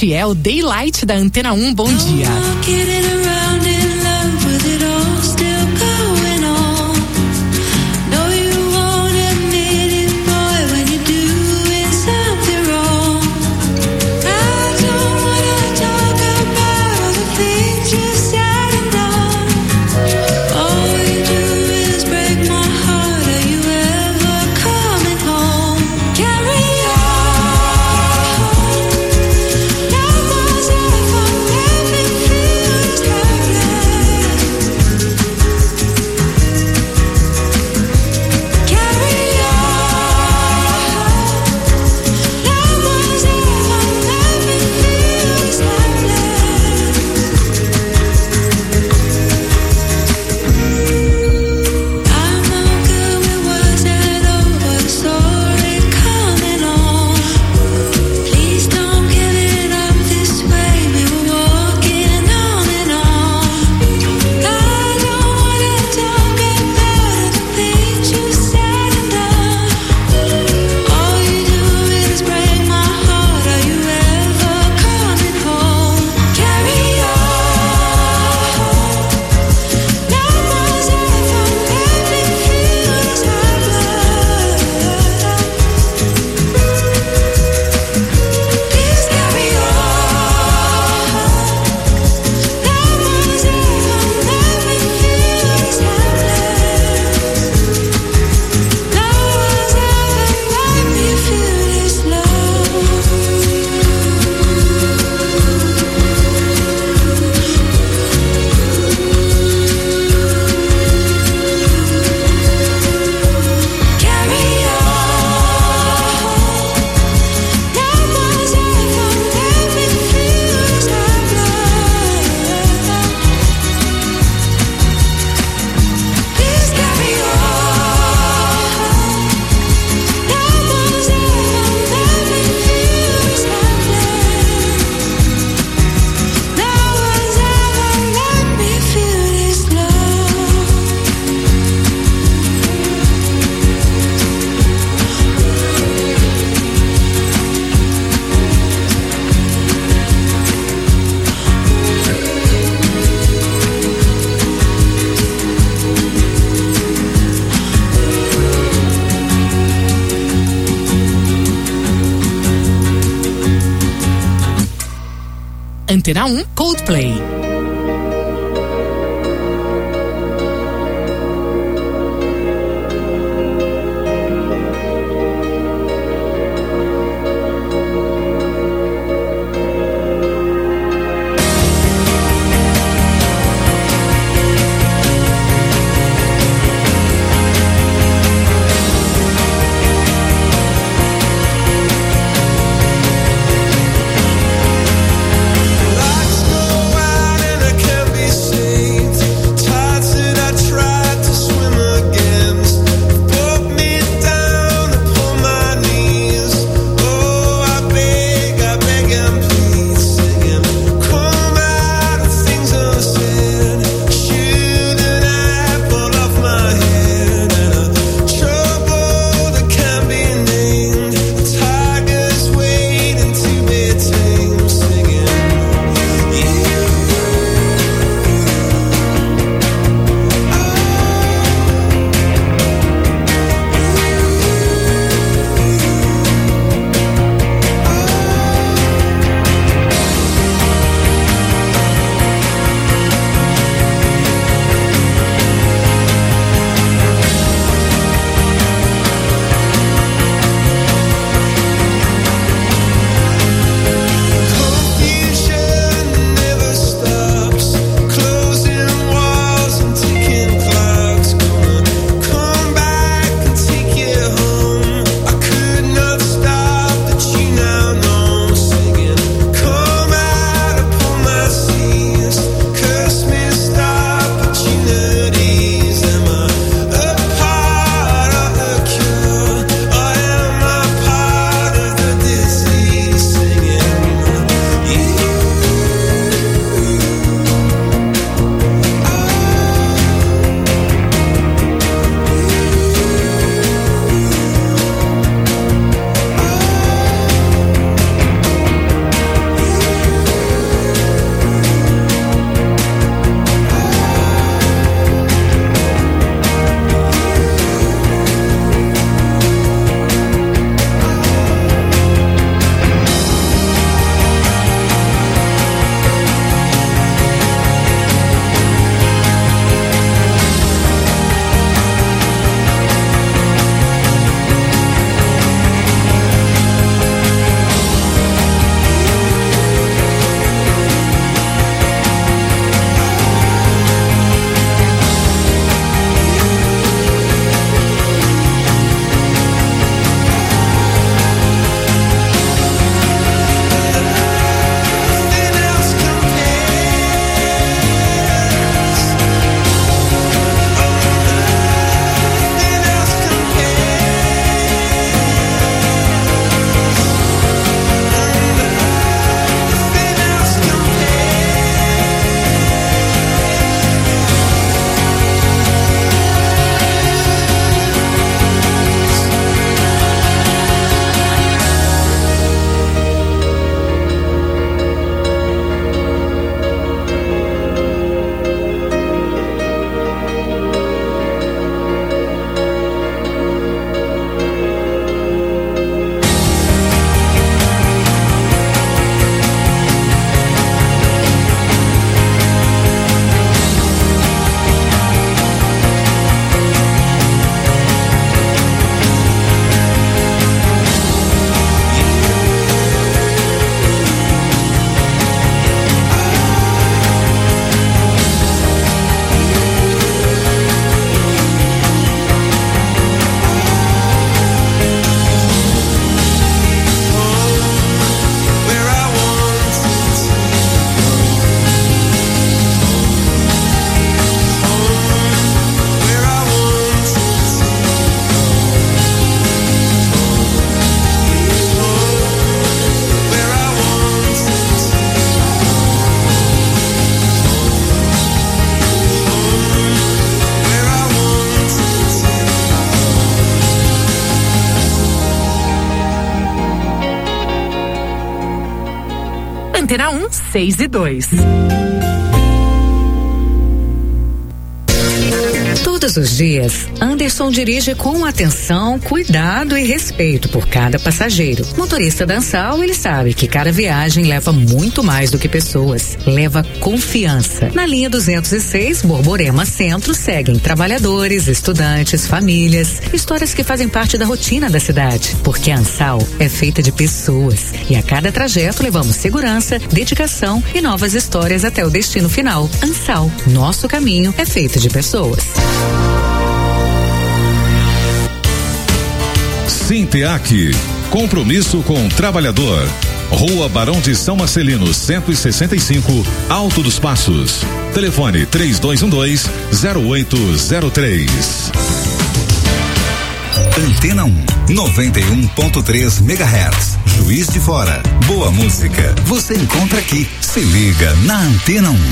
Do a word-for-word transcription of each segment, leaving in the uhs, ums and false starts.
Este é o Daylight da Antena um. Bom dia. Antena um, Coldplay. Let's go out. Antena um, seis e dois. Todos os dias, Anderson dirige com atenção, cuidado e respeito por cada passageiro. Motorista da Ansal, ele sabe que cada viagem leva muito mais do que pessoas. Leva confiança. Na linha duzentos e seis, Borborema Centro, seguem trabalhadores, estudantes, famílias, histórias que fazem parte da rotina da cidade. Porque a Ansal é feita de pessoas. E a cada trajeto levamos segurança, dedicação e novas histórias até o destino final. Ansal, nosso caminho é feito de pessoas. Sinteac, compromisso com o trabalhador. Rua Barão de São Marcelino, cento e sessenta e cinco, Alto dos Passos. Telefone três dois um dois, zero oito zero três. Antena um, noventa e um ponto três megahertz. Juiz de Fora. Boa música você encontra aqui. Se liga na Antena um.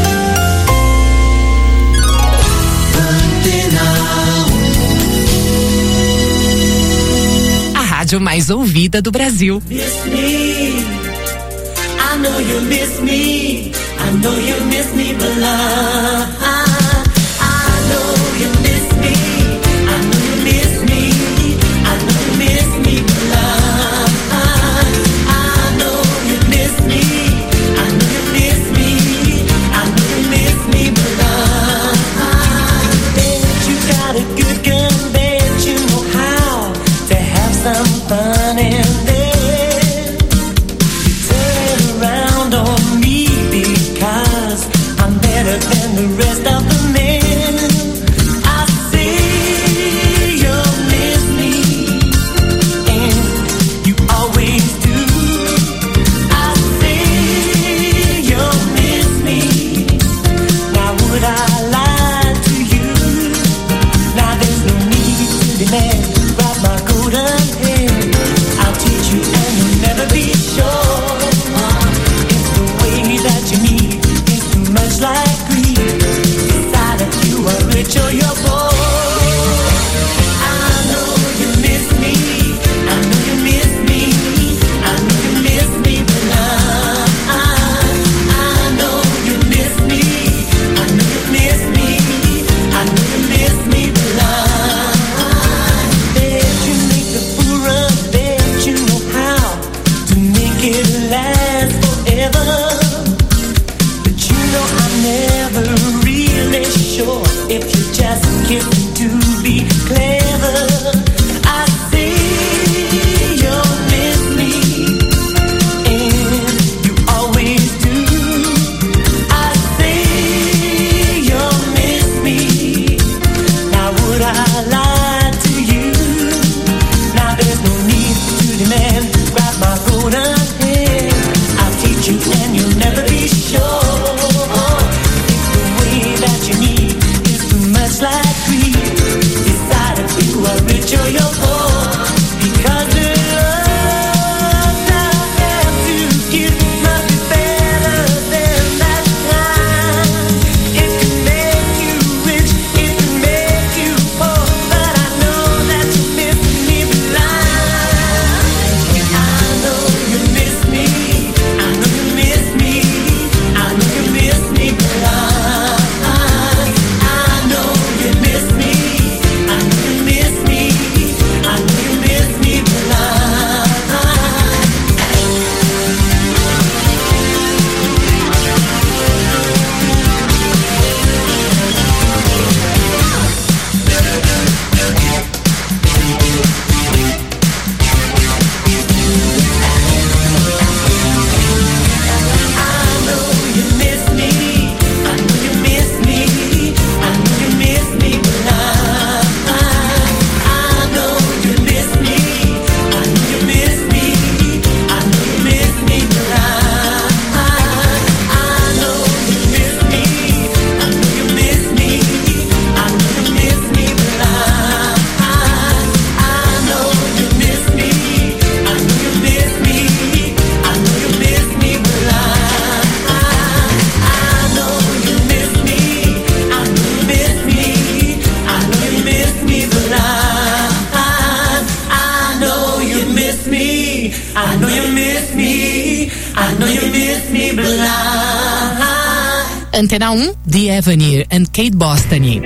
A rádio mais ouvida do Brasil. Miss me, I know you miss me, I know you miss me, but love, I, I know you miss me, I know you miss me, I know you miss me, but love, I, I know you miss me, I know you miss me, I know you miss me, but love, I bet you got a good gun, bet you know how to have some fun in there. You turn around on me because I'm better than the rest of the men. I see you miss me, and you always do. I see you miss me. Why would I lie to you? Now there's no need to demand. Grab my golden hand, I'll teach you and you'll never be sure. It's the way that you need, it's too much like greed. Decide if you are rich or you're poor. I know you miss me, I know you miss me, I know you miss me, but love, I, I know you miss me, I know you miss me, I know you miss me, but love, bet you make the fool run, bet you know how to make it last forever. But you know I'm never really sure if you're just kissing to be clever. I see you miss me, and you always do. I see you miss me. Now would I lie to you? Now there's no need to demand. Grab my golden hand, I'll teach you and you'll never be sure. It's the way that you need, it's too much like greed. Decide if you are rich or you're poor, because the love that I have to give must be better than that kind. It can make you rich, it can make you poor, but I know that you miss me blind. I know you miss me, I know you miss me, I know you miss me blind. I know you miss me, I know you miss me, I know you miss me blind. I know you miss me, I know you miss me, I know you miss me blind. I know you miss me, I know you miss me, I know you miss me blind. I know you miss me, I know you miss me, I know you miss me blind. I know you miss me, I know you miss me, I know you miss me blind. I know you miss me, I know you miss me, I know you miss me blind. I know you miss me, I know you miss me, I know you miss me blind. Antena um, The Avenue and Kate Bostany.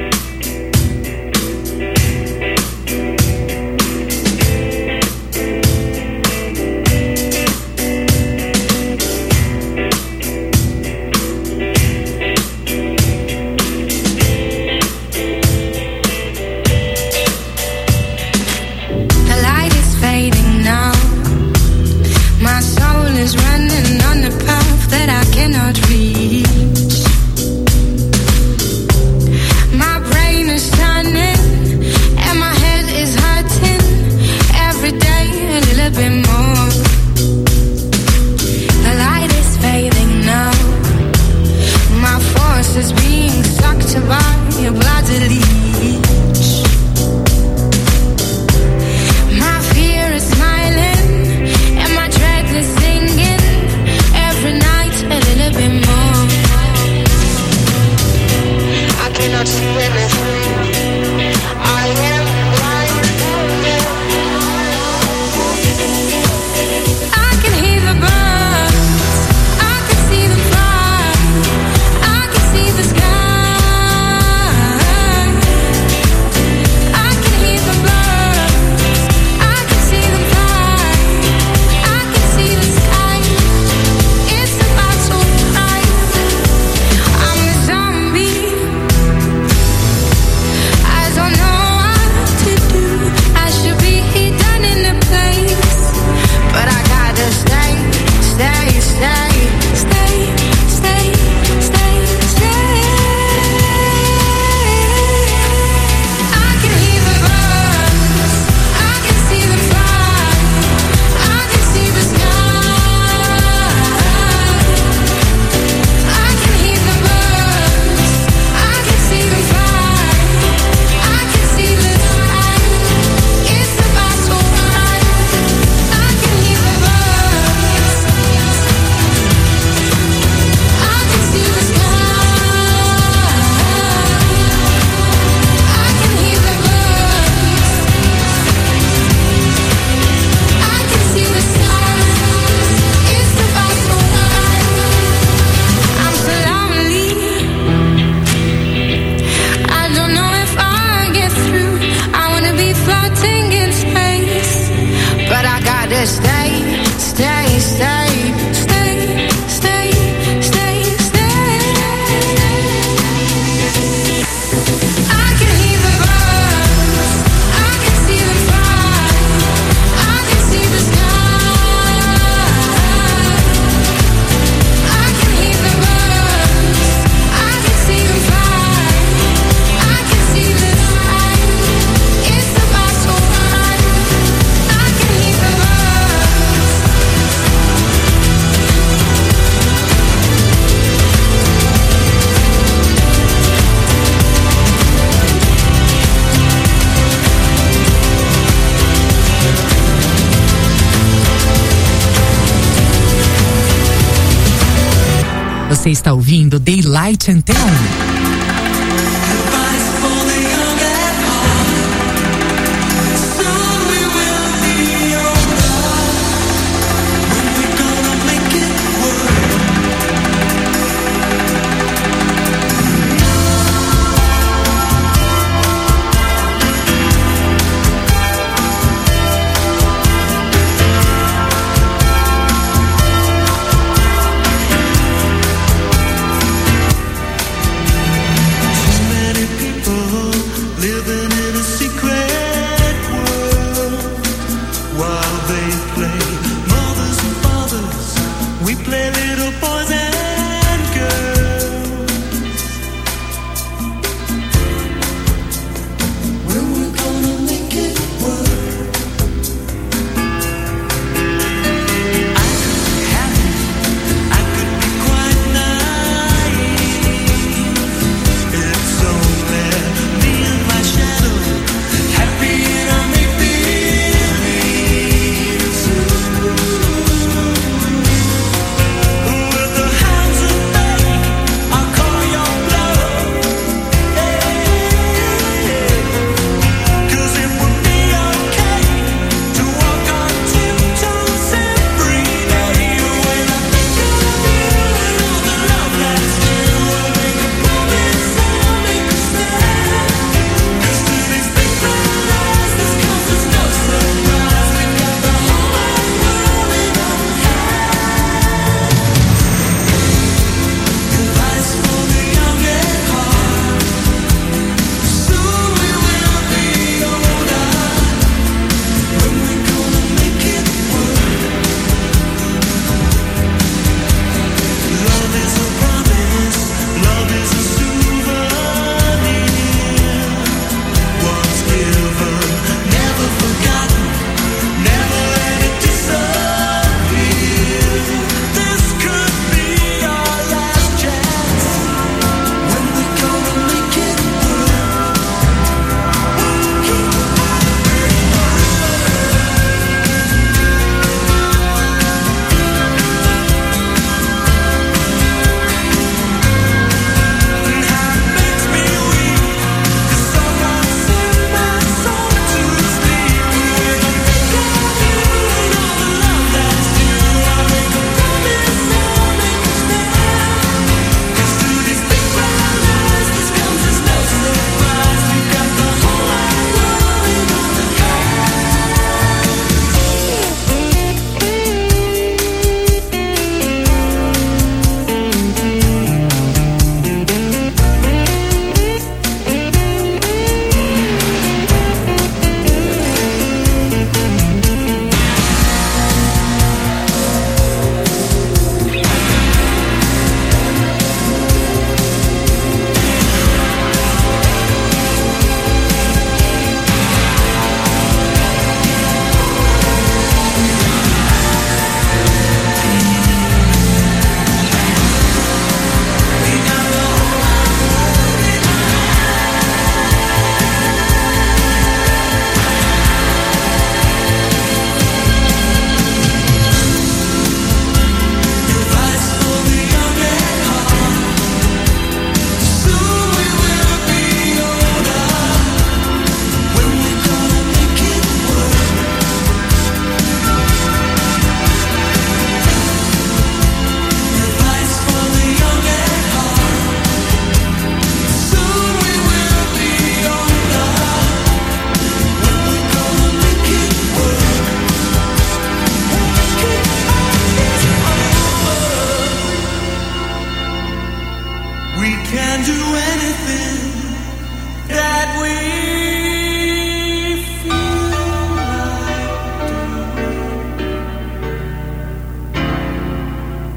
Você está ouvindo Daylight Antena um.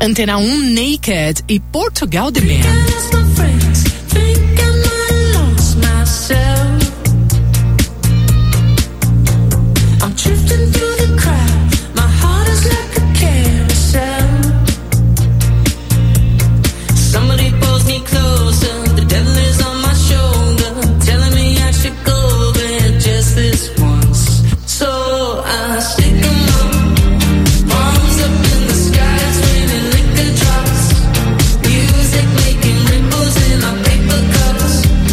Antena um, Naked e Portugal The Man.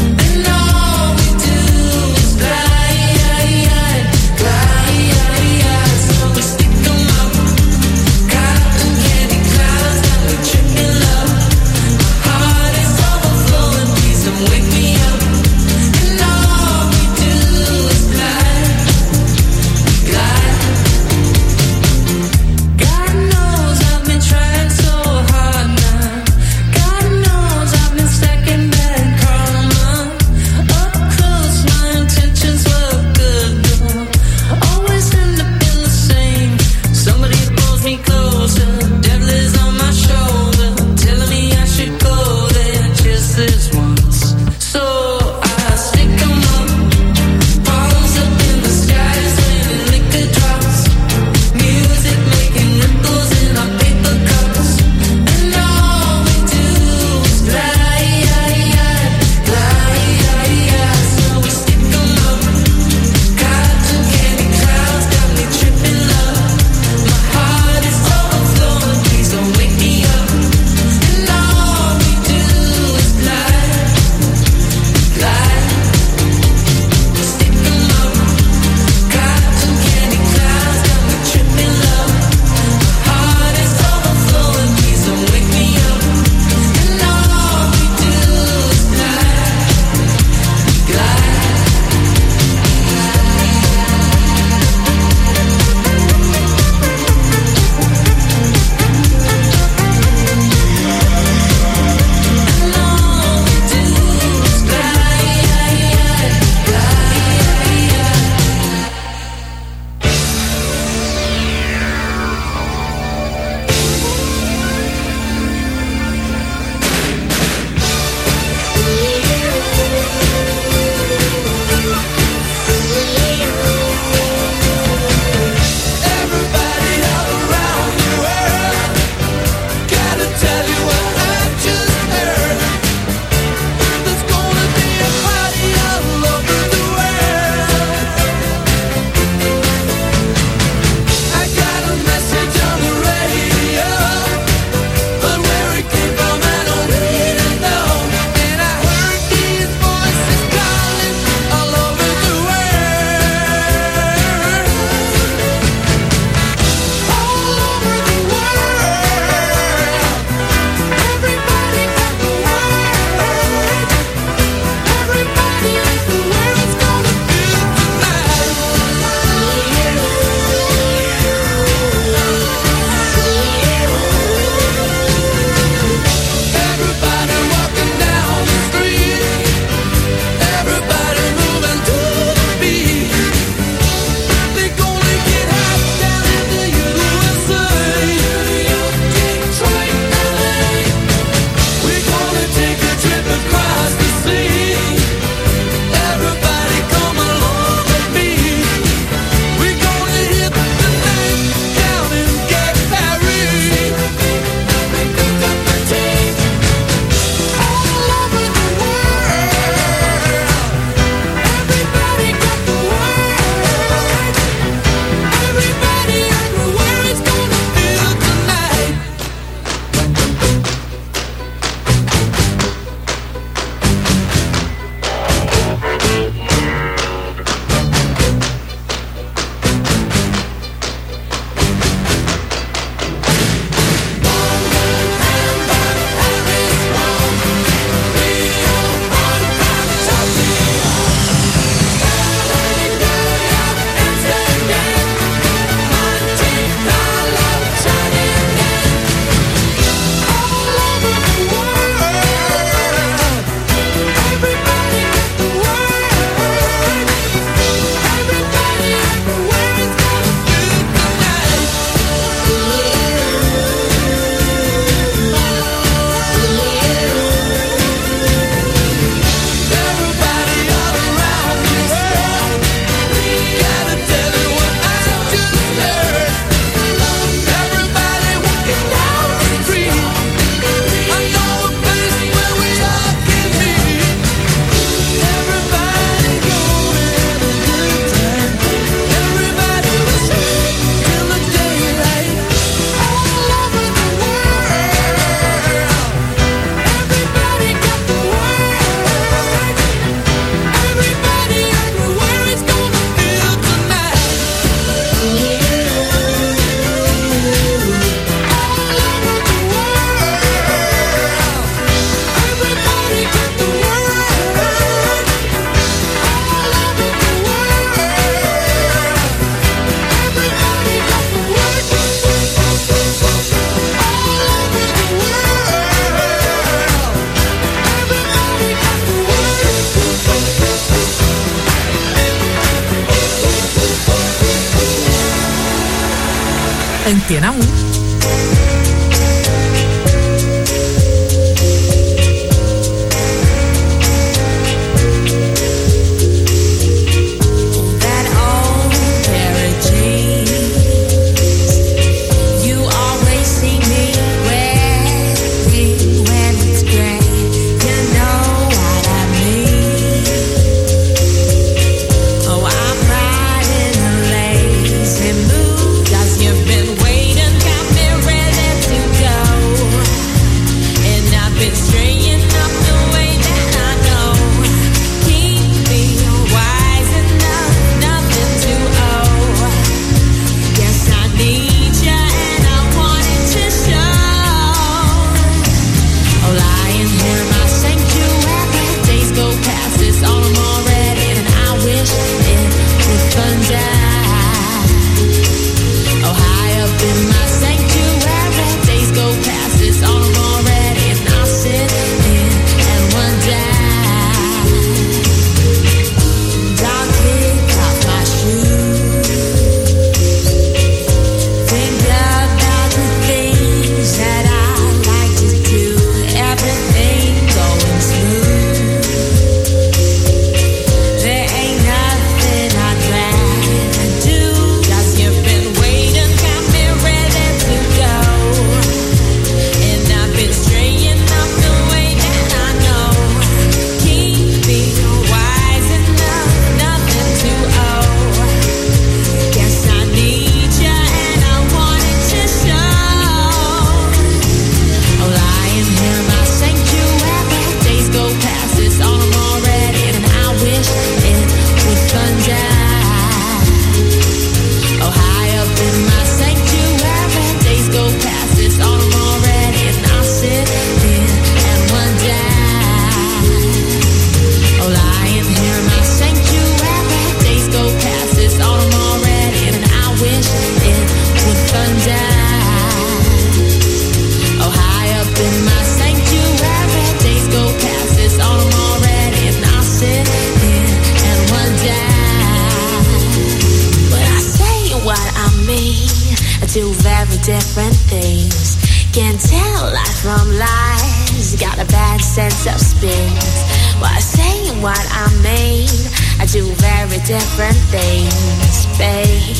Yeah. Antena um. different things. Can't tell life from lies. Got a bad sense of spins. While saying what I mean, I do very different things, babe.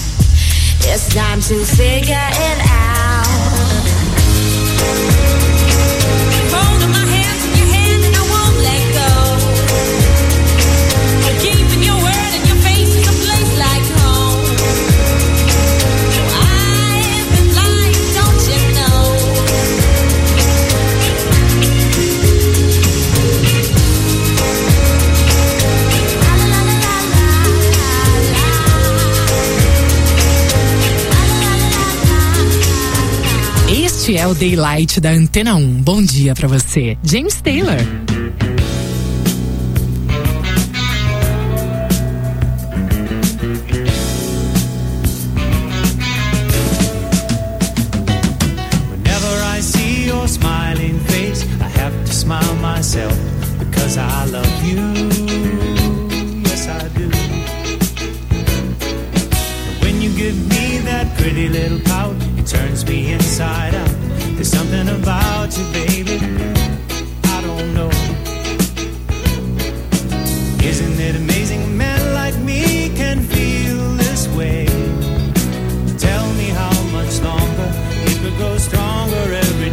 It's time to figure it out. Holding my hands in your hand and I won't let go. You're keeping your word and your face is a place like home. I've been blind, don't you know? La la la la la la. Este é o Daylight da Antena um. Bom dia pra você. James Taylor. Whenever I see your smiling face, I have to smile myself because I love you. Yes, I do. And when you give me that pretty little pout, it turns me inside out. There's something about you, baby, I don't know. Isn't it amazing a man like me can feel this way? Tell me how much longer it could go stronger every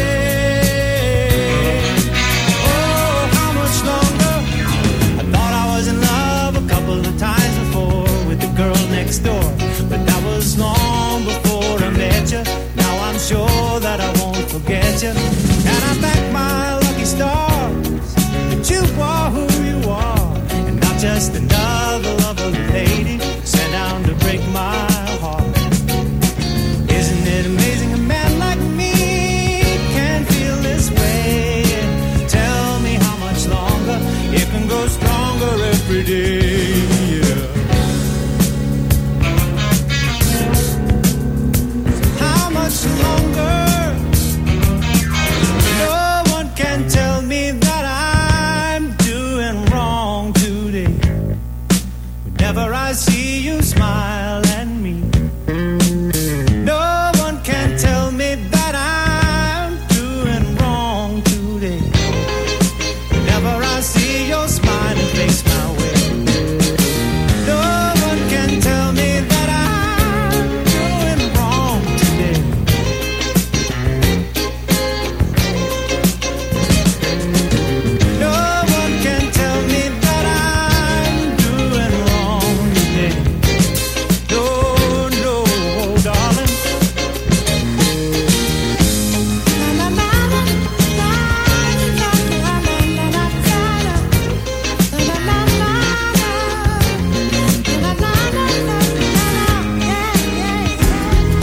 day. Oh, how much longer? I thought I was in love a couple of times before with the girl next door, but that was long before I met you. Now I'm sure that I won't forget you, and I thank my lucky stars that you are who you are, and not just another lover lady sent down to break my heart. Isn't it amazing a man like me can feel this way? Tell me how much longer it can go stronger every day. Yeah. How much longer? No one can tell me that I'm doing wrong today.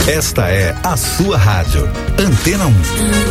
Esta é a sua rádio, Antena um.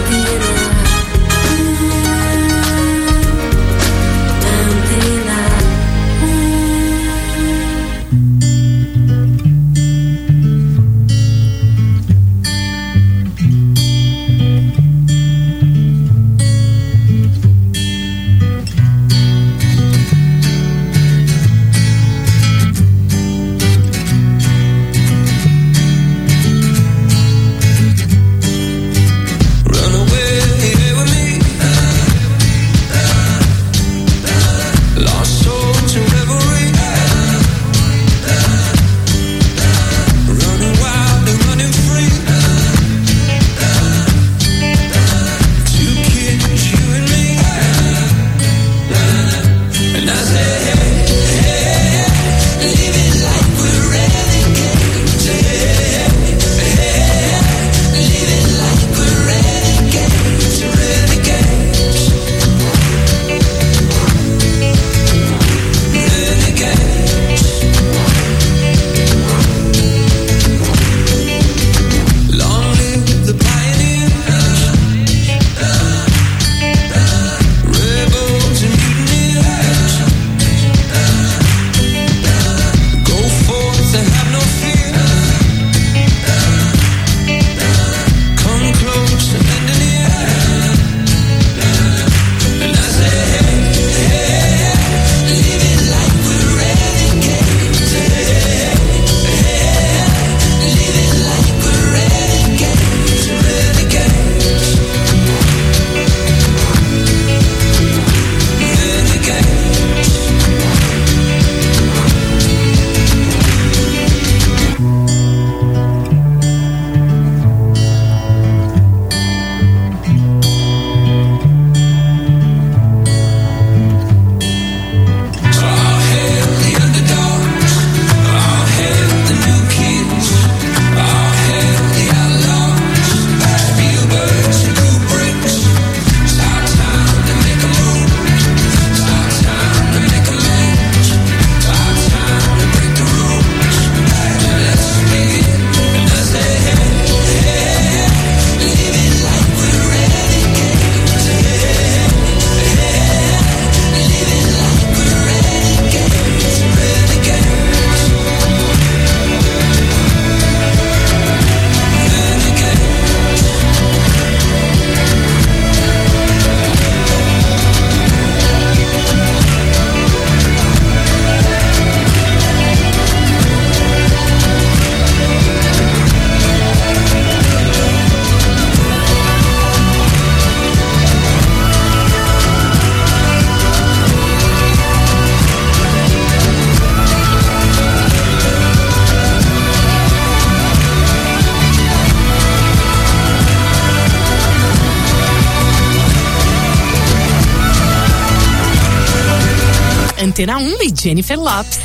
Antena um e Jennifer Lopez.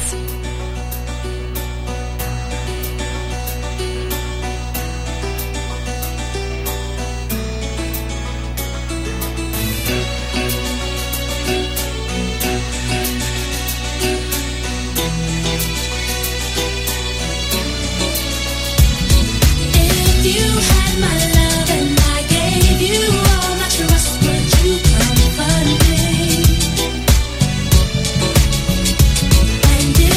And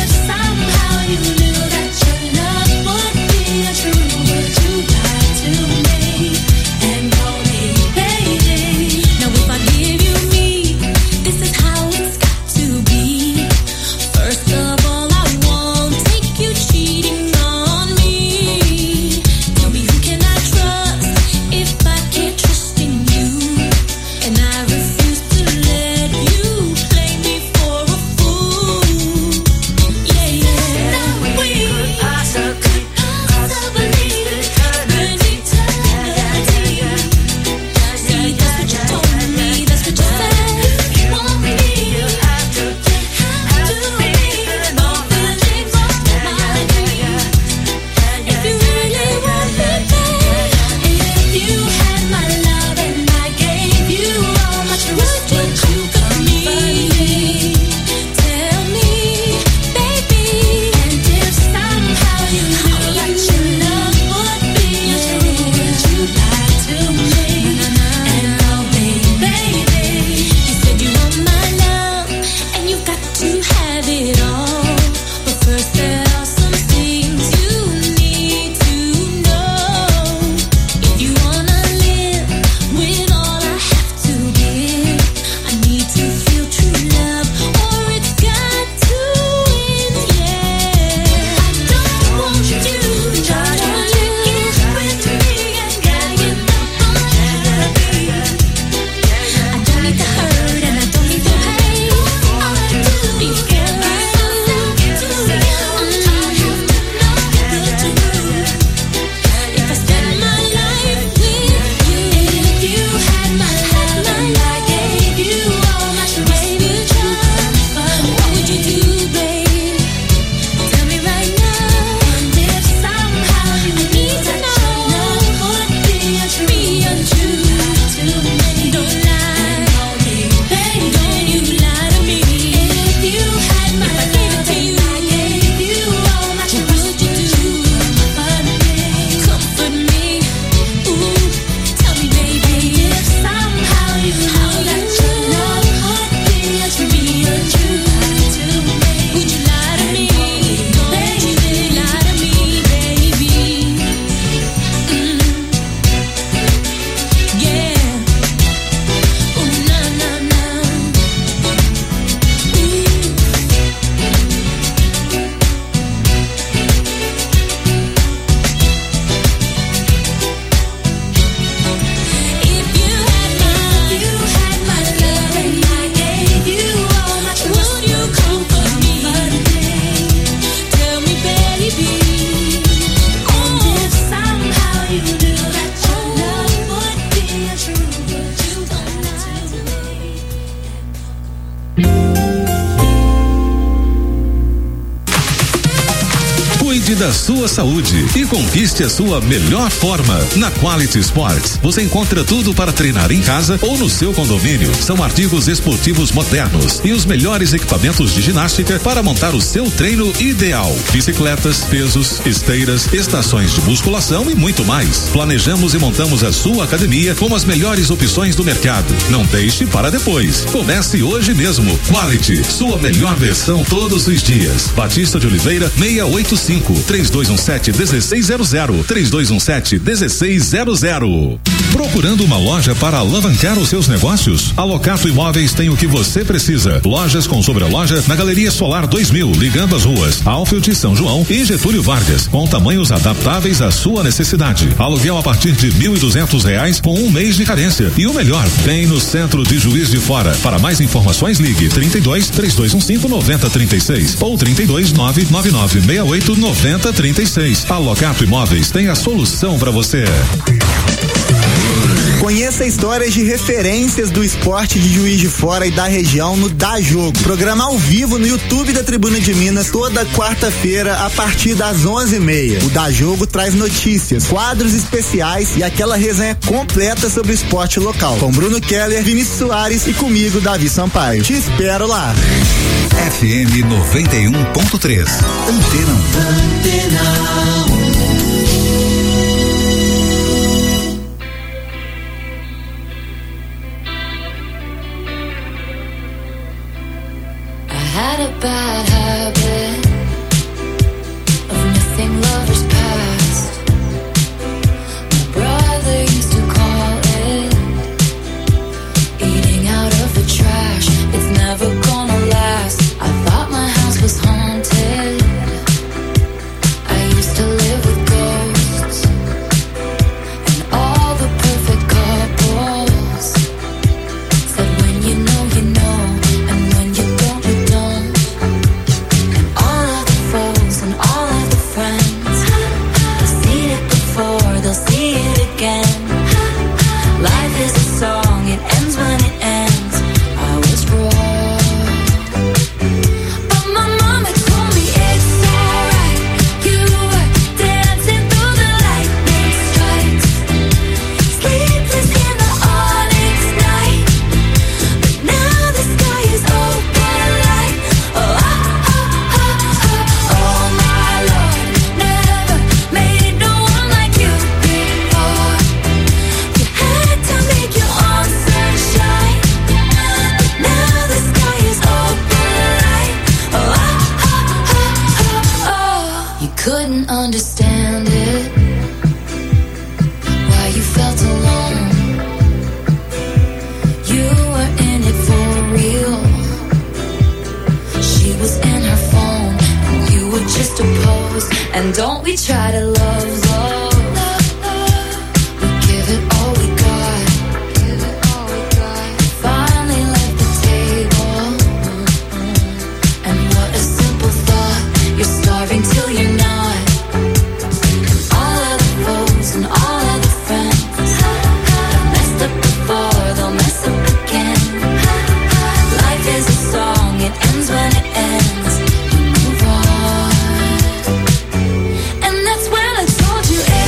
Cuide da sua saúde e conquiste a sua melhor forma. Na Quality Sports, você encontra tudo para treinar em casa ou no seu condomínio. São artigos esportivos modernos e os melhores equipamentos de ginástica para montar o seu treino ideal. Bicicletas, pesos, esteiras, estações de musculação e muito mais. Planejamos e montamos a sua academia com as melhores opções do mercado. Não deixe para depois. Comece hoje mesmo. Quality, sua melhor versão todos os dias. Batista de Oliveira, seiscentos e oitenta e cinco, três dois um sete, um seis zero zero, três dois um sete, um seis zero zero. Procurando uma loja para alavancar os seus negócios? A Locato Imóveis tem o que você precisa. Lojas com sobreloja na Galeria Solar dois mil, ligando as ruas Alfield, São João e Getúlio Vargas, com tamanhos adaptáveis à sua necessidade. Aluguel a partir de mil e duzentos reais com um mês de carência. E o melhor, bem no centro de Juiz de Fora. Para mais informações, ligue trinta e dois, três dois um cinco, nove zero três seis ou trinta e dois, nove nove nove seis oito, nove zero três seis. A Locato Imóveis tem a solução para você. Conheça histórias de referências do esporte de Juiz de Fora e da região no Dá Jogo. Programa ao vivo no YouTube da Tribuna de Minas toda quarta-feira a partir das onze e meia. O Dá Jogo traz notícias, quadros especiais e aquela resenha completa sobre o esporte local. Com Bruno Keller, Vinícius Soares e comigo, Davi Sampaio. Te espero lá. F M noventa e um ponto três. Antena um. Antena um. Had a bad habit of missing lovers past. My brother used to call it eating out of the trash. It's never gonna last. I thought my house was haunted. I used to live with ghosts and all the perfect couples. Said when you know, you know. And don't we try to love, love, we give it all we got, give it all we got. Finally left the table, and what a simple thought, you're starving till you're not. And all of the foes and all of the friends have messed up before, they'll mess up again. Life is a song, it ends when it ends. You move on. And that's when I told you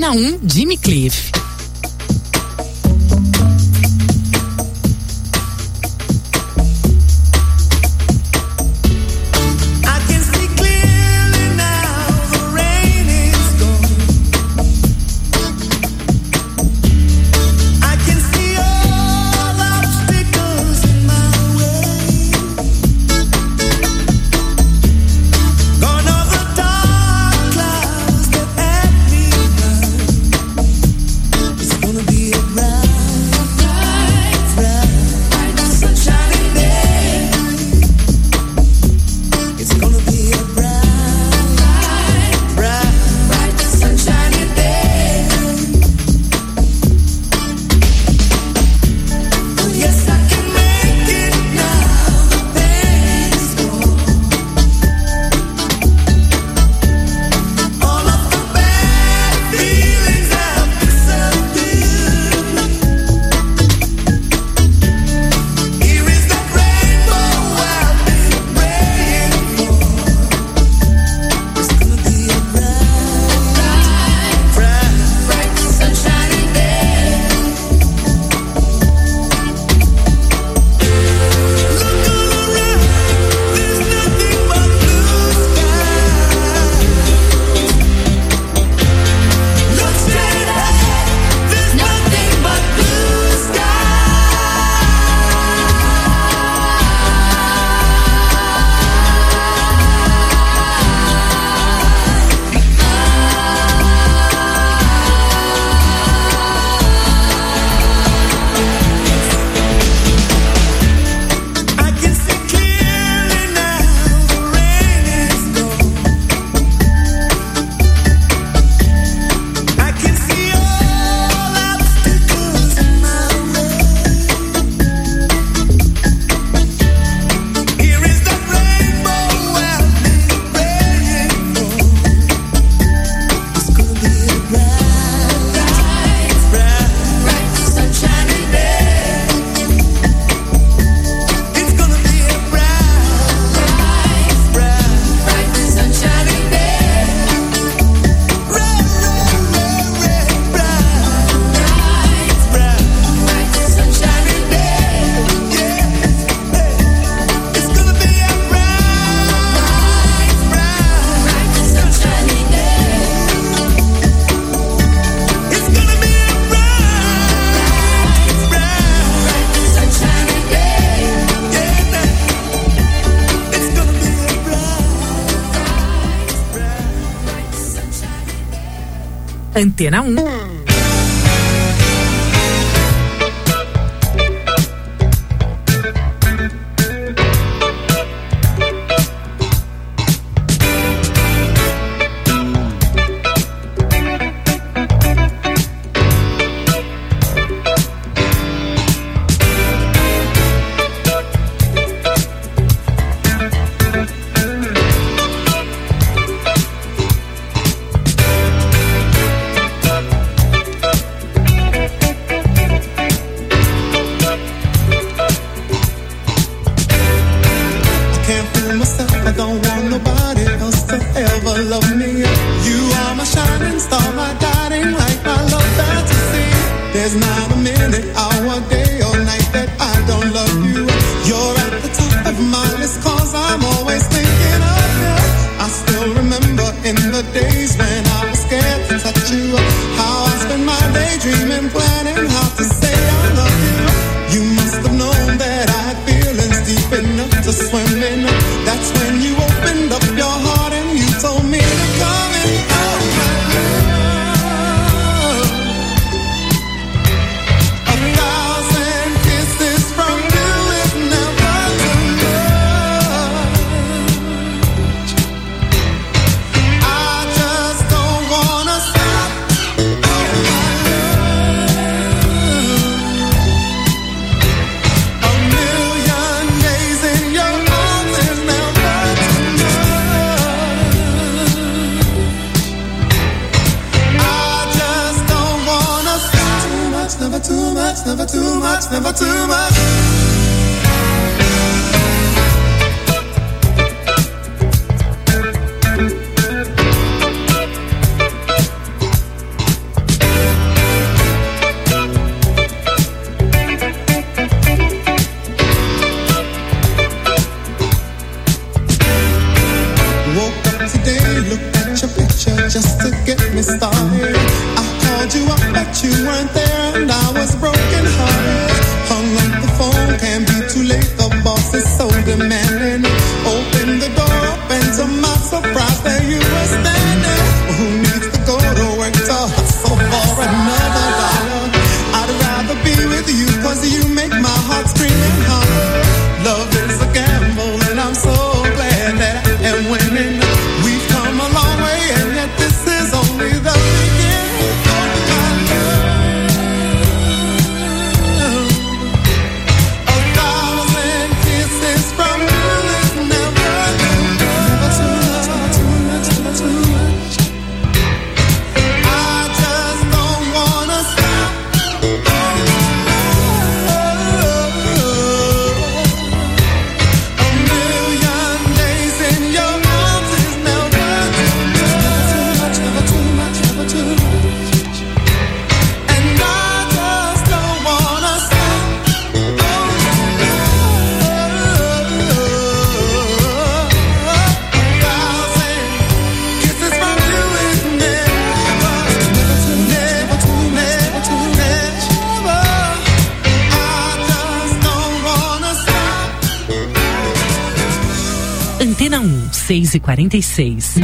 Antena um, Jimmy Cliff. Antena um. demanding. Open the door up and to my surprise there you were standing. Who needs to go to work to hustle for another dollar? I'd rather be with you cause you make my heart scream and holler. Love is a gamble and I'm so glad that I am winning. We've come a long way and yet this is only the beginning of my love. A thousand kisses from you is never enough. Never too much, too much, never too much. I just don't wanna stop. A million days in your arms is never too much, never too much, never too much. And I just don't wanna stop. A thousand kisses from you is never, never too, never too, never too much. I just don't wanna stop. Antena um, seis e quarenta e seis.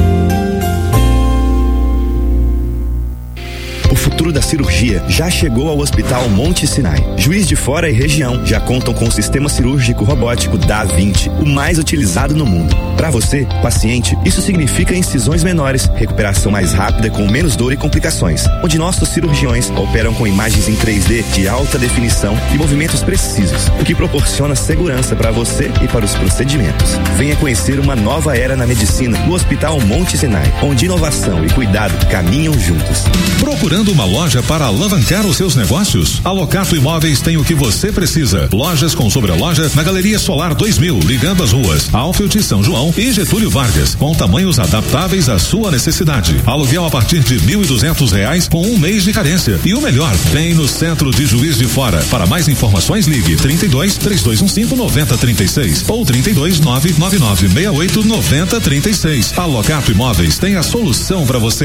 O futuro da cirurgia já chegou ao Hospital Monte Sinai. Juiz de Fora e região já contam com o sistema cirúrgico robótico Da Vinci, o mais utilizado no mundo. Para você, paciente, isso significa incisões menores, recuperação mais rápida com menos dor e complicações, onde nossos cirurgiões operam com imagens em três D de alta definição e movimentos precisos, o que proporciona segurança para você e para os procedimentos. Venha conhecer uma nova era na medicina no Hospital Monte Sinai, onde inovação e cuidado caminham juntos. Procurando uma loja para alavancar os seus negócios? A Locato Imóveis tem o que você precisa. Lojas com sobreloja na Galeria Solar dois mil, ligando as ruas Alfield e São João e Getúlio Vargas, com tamanhos adaptáveis à sua necessidade. Aluguel a partir de mil e duzentos reais com um mês de carência. E o melhor, tem no centro de Juiz de Fora. Para mais informações, ligue trinta e dois, três dois um cinco, nove zero três seis ou trinta e dois, nove nove nove seis oito, nove zero três seis. A Locato Imóveis tem a solução para você.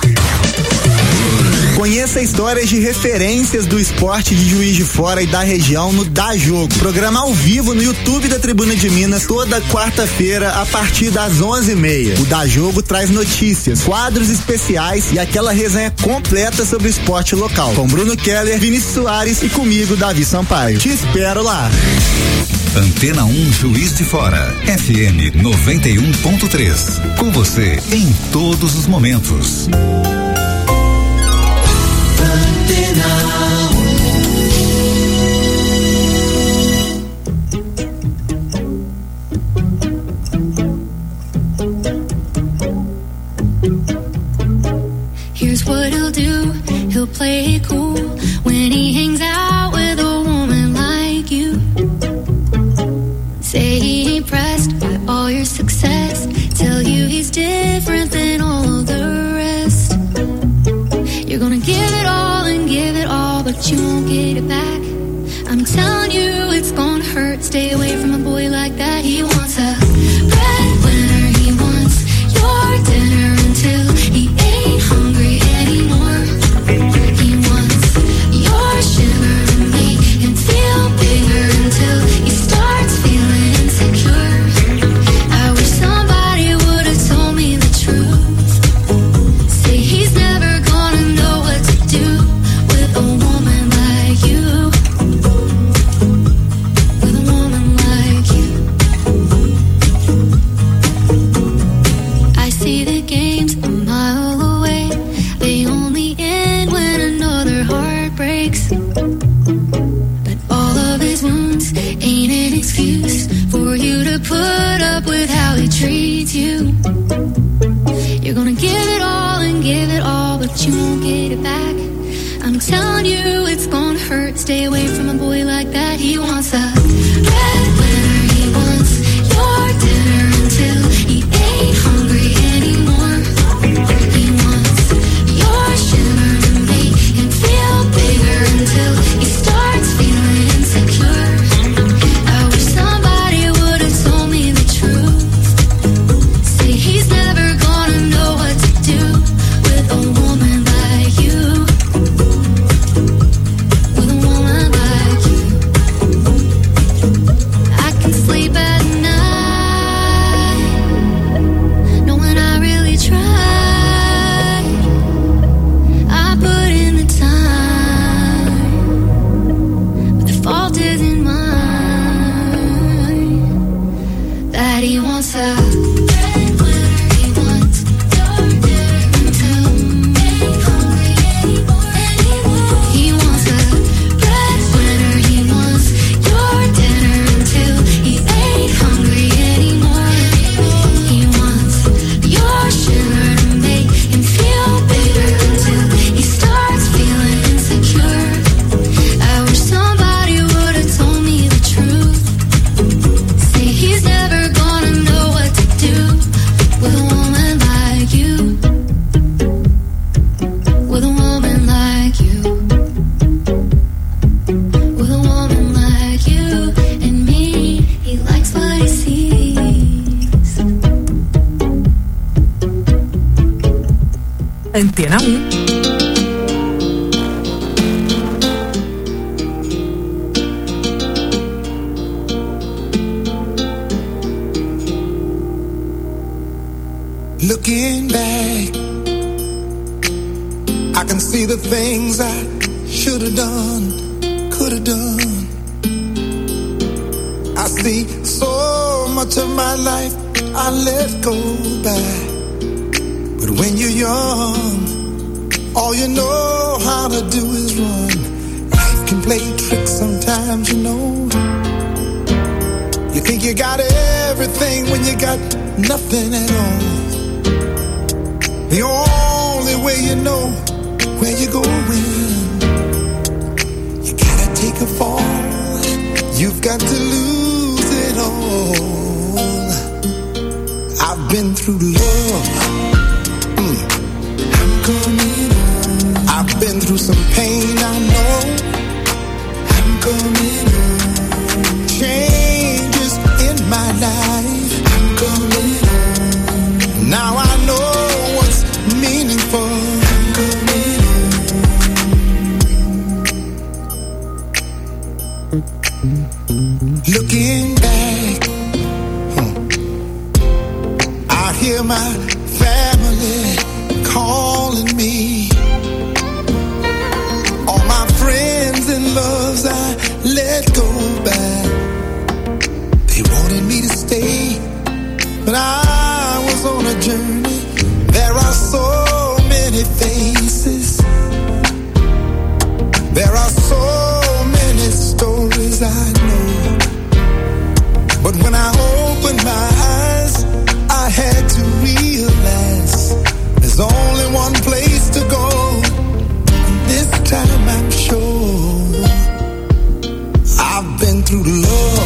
Conheça histórias de referências do esporte de Juiz de Fora e da região no Da Jogo. Programa ao vivo no YouTube da Tribuna de Minas toda quarta-feira a partir das onze e meia. O Da Jogo traz notícias, quadros especiais e aquela resenha completa sobre o esporte local. Com Bruno Keller, Vinícius Soares e comigo, Davi Sampaio. Te espero lá. Antena um Juiz de Fora, F M noventa e um ponto três. Com você em todos os momentos. Here's what he'll do, he'll play it cool when he hangs out with a woman like you. Say he ain't pressed by all your success, tell you he's different than all the rest. You're gonna give it all and give it all, but you won't get it back. I'm telling you it's gonna hurt, stay away from a boy like that. He wants a breadwinner, he wants your dinner until he ain't hungry anymore. He wants your shimmer to make him feel bigger until he starts feeling insecure. I wish somebody would've told me the truth. Say he's never gonna know what to do with a woman like you. With a woman like you. I see the games a mile away, they only end when another heart breaks. But all of his wounds ain't an excuse for you to put up with how he treats you. You're gonna give it all and give it all, but you won't get it back. I'm telling you it's gonna hurt, stay away from a boy like that. He wants a breadwinner, he wants your dinner until he ain't hungry anymore. He wants your shimmer to make him feel bigger until he starts feeling insecure. I wish somebody would've told me the truth. Say he's never gonna know what to do with a woman like you. With a woman like you. Antena um. Looking back, I can see the things I should have done, could have done. I see so much of my life I let go by. But when you're young, all you know how to do is run. Life can play tricks sometimes, you know. You think you got everything when you got nothing at all. The only way you know where you're going, you gotta take a fall. You've got to lose it all. I've been through love. Mm. I'm coming home. I've been through some pain, I know. I'm coming home. Changes in my life. I'm coming home. Now I know what's meaningful. I'm coming home. Looking back, huh, I hear my family calling me. All my friends and loves I let go back. They wanted me to stay, but I was on a journey. There are so many faces. There are so many stories I know. But when I opened my eyes, I had to realize there's only one place to go. And this time I'm sure I've been through love.